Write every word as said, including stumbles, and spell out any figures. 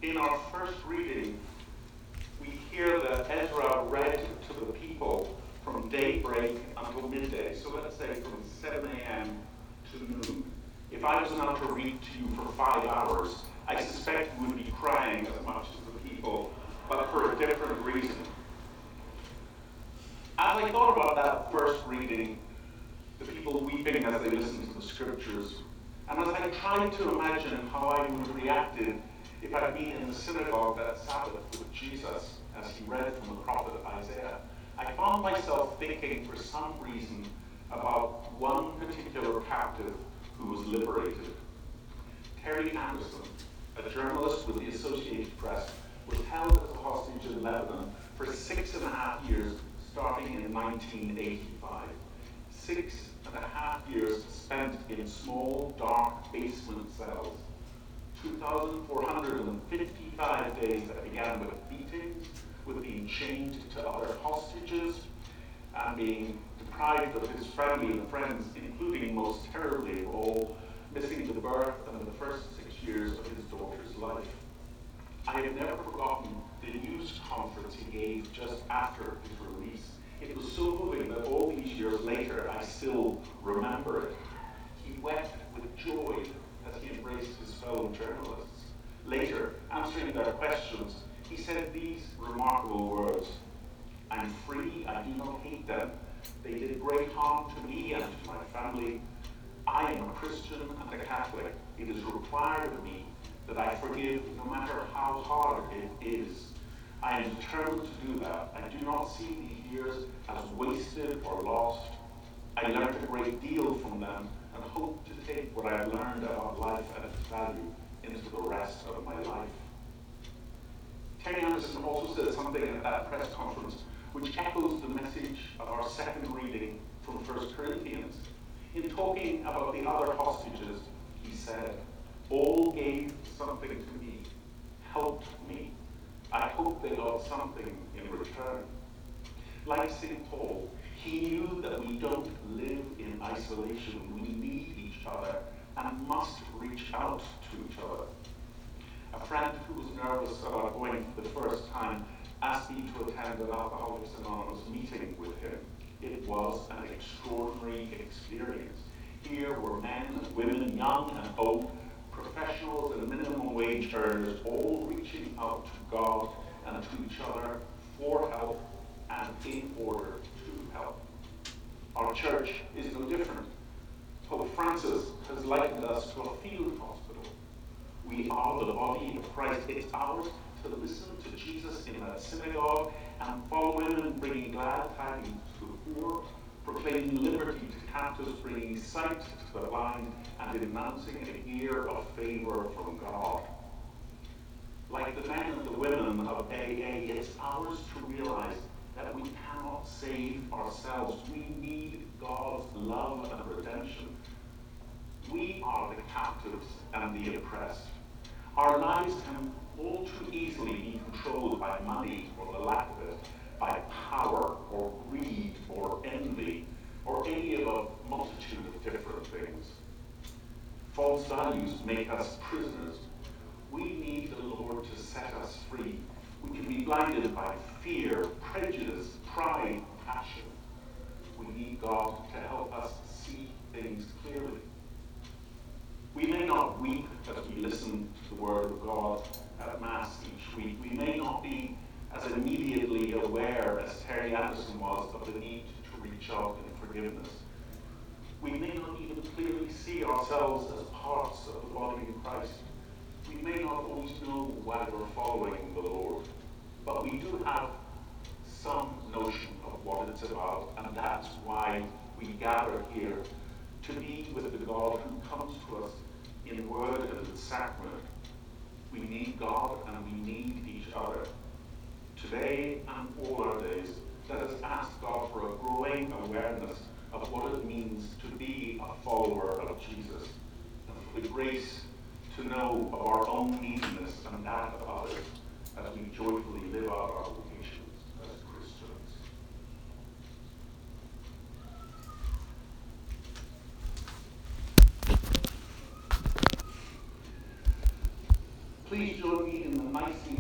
In our first reading, we hear that Ezra read to the people from daybreak until midday. So let's say from seven a.m. to noon. If I was now to read to you for five hours, I suspect you would be crying as much as the people, but for a different reason. As I thought about that first reading, the people weeping as they listened to the scriptures, and as I tried to imagine how I would have reacted if I'd been in the synagogue that Sabbath with Jesus as he read from the prophet Isaiah, I found myself thinking for some reason about one particular captive who was liberated. Terry Anderson, a journalist with the Associated Press, was held as a hostage in Lebanon for six and a half years, starting in nineteen eighty-five. Six and a half years spent in small, dark basement cells. two thousand four hundred fifty-five days that began with beatings, with being chained to other hostages, and being deprived of his family and friends, including, most terribly of all, missing the birth and the first six years of his daughter's life. I have never forgotten the news conference he gave just after his release. It was so moving that all these years later, I still remember it. He wept with joy as he embraced his fellow journalists. Later, answering their questions, he said these remarkable words: "I'm free, I do not hate them. They did great harm to me and to my family. I am a Christian and a Catholic. It is required of me that I forgive no matter how hard it is. I am determined to do that. I do not see these years as wasted or lost. I learned a great deal from them and hope to take what I have learned about life and its value into the rest of my life." Terry Anderson also said something at that press conference which echoes the message of our second reading from First Corinthians. In talking about the other hostages, he said, "All gave something to me, helped me. I hope they got something in return." Like Saint Paul, he knew that we don't live in isolation. We need each other and must reach out to each other. A friend who was nervous about going for the first time asked me to attend an Alcoholics Anonymous meeting with him. It was an extraordinary experience. Here were men and women, young and old, professionals and minimum wage earners, all reaching out to God and to each other for help and in order to help. Our church is no different. Pope Francis has likened us to a field hospital. We are the body of Christ. It's ours to listen to Jesus in that synagogue and follow him in bringing glad tidings to the poor, proclaiming liberty to captives, bringing sight to the blind, and announcing a year of favor from God. Like the men and the women of A A, it's ours to realize that we cannot save ourselves. We need God's love and redemption. We are the captives and the oppressed. Our lives can all too easily be controlled by money or the lack of it, by power or greed or envy, or any of a multitude of different things. False values make us prisoners. We need the Lord to set us free. We can be blinded by fear, prejudice, pride, passion. We need God to help us see things clearly. We may not weep as we listen to the Word of God at Mass each week. We may not be as immediately aware as Terry Anderson was of the need to reach out in forgiveness. We may not even clearly see ourselves as parts of the body of Christ. We may not always know why we're following the Lord, but we do have some notion of what it's about, and that's why we gather here, to be with the God who comes to us in word and in sacrament. We need God and we need each other. Today and all our days, let us ask God for a growing awareness of what it means to be a follower of Jesus, and for the grace to know of our own neediness and that of others as we joyfully live out our vocations as Christians. please join me in the nicely